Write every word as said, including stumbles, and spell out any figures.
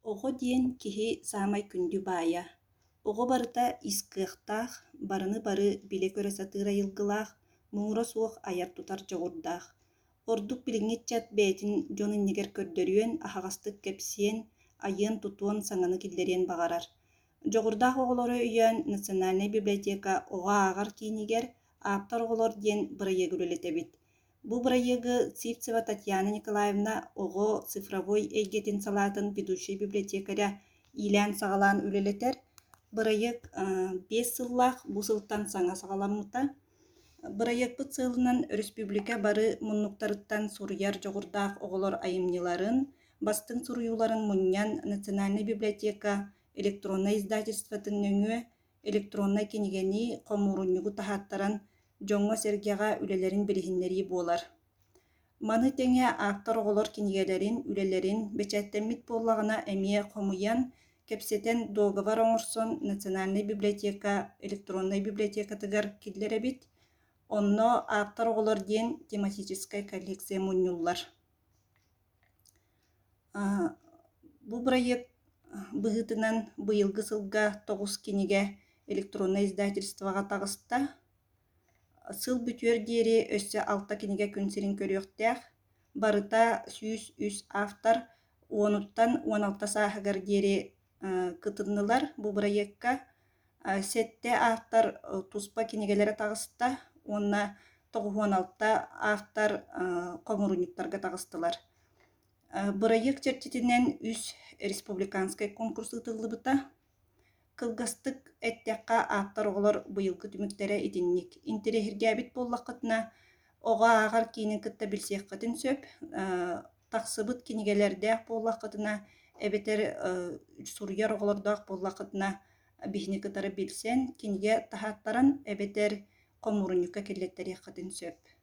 Оҕо диэн киһи саамай күндү баайа. Оҕо барыта искыахтаах, барыны бары биле көрө сатыыра йылгылаах, муҥура суох аяр тутар дьоҕурдаах. Ордук билиҥҥиччат бэйэтин дьон иннигэр көрдөрүөн, аһаҕастык кэпсиэн, айыан тутуон саҥаны киллэриэн баҕарар. Дьоҕурдаах оҕолоро үйөөн Национальная библиотека оҕо ааҕар киинигэр Ааптар оҕолор диэн бырайыгы үлэлэтэбит. Бу бырайыгы Цивцева Татьяна Николаевна оҕо цифровой эйгетин салаатын ведущий библиотекаря Илян саҕалаан үлэлэтэр. Бырайык биэс сыллаах бу сылтан саҥа саҕаламмыта. Бырайыкпыт сыылынан республика бары муннуктарыттан суруйар дьоҕурдаах оҕолор айымньыларын, бастыҥ суруйууларын мунньан Национальная библиотека электронный издательствотын нөҥүө электронный кинигени хомуурунньугу таһааттаран дьоҥҥо сэргэҕэ үлэлэрин билиһиннэрии буолар. Маны тэҥэ Ааптар оҕолор кинигэлэрин, үлэлэрин бэчээттэммит буоллаҕына эмиэ хомуйан, кэпсэтэн договор оҥорсон Национальная библиотека электронный библиотекатыгар киллэрэбит. Онно Ааптар оҕолор диэн тематическая коллекция мунньуллар. Бу бырайык быһыытынан быйылгы сылга тоҕус кинигэ электронный издательствоҕа таҕыста. Сыл бүтүөр диэри өссө алта кинигэ күн сирин көрүөхтээх, барыта сүүс үс автор уонуттан уон алта сааһыгар диэри кытыннылар бу бырайыкка. Сэтте автор туспа кинигэлэрэ таҕыста, уонна тоҕуһуон алта автор хомурунньуктарга таҕыстылар. Бырайык чэрчитинэн үс республиканскай конкурс ытыллыбыта. Кылгастык эттэххэ Ааптар оҕолор быйылгы түмүктэрэ итинник. Интериэһиргээбит буоллаххытына оҕо ааҕар киинин кытта билсиэххэтин сөп, тахсыбыт кинигэлэрдээх буоллаххытына эбэтэр суруйар оҕолордоох буоллаххытына биһини кытары билсэн, кинигэ таһааттаран эбэтэр хомуурунньукка киллэттэриэххэтин сөп.